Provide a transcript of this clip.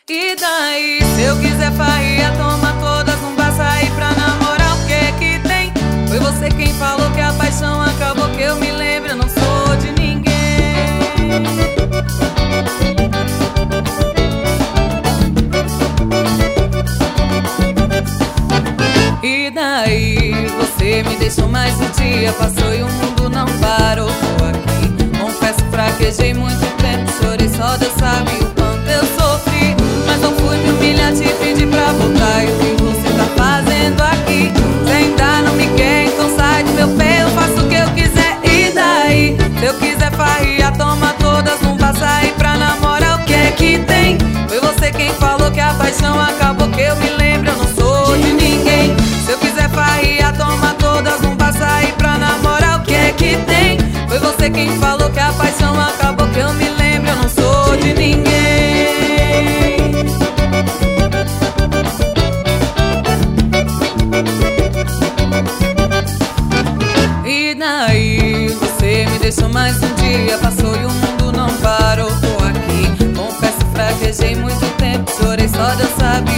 E daí, se eu quiser farria, toma todas, não vai sair pra namorar, o que que tem? Foi você quem falou que a paixão acabou, que eu me lembro, eu não sou de ninguém. E daí, você me deixou mais um dia, passou e o mundo não parou. Tô aqui, confesso, fraquejei muito tempo, chorei, só Deus sabe o quanto eu sofri. Mas não fui me humilhar, te pedir pra voltar. E o que você tá fazendo aqui? Você ainda não me quer, então sai do meu pé, eu faço o que eu quiser. E daí, se eu quiser farria, toma todas, não vai sair pra namorar, o que é que tem? Foi você quem falou que a paixão acabou, que eu me lembro, eu não sou de ninguém. Se eu quiser farria, toma todas, não vai sair pra namorar, o que é que tem? Foi você quem falou que a paixão acabou, que eu me lembro, eu não sou de ninguém. E daí, você me deixou mais um dia, passou e o mundo não parou. Tô aqui, confesso, fraquejei muito tempo, chorei, só Deus sabe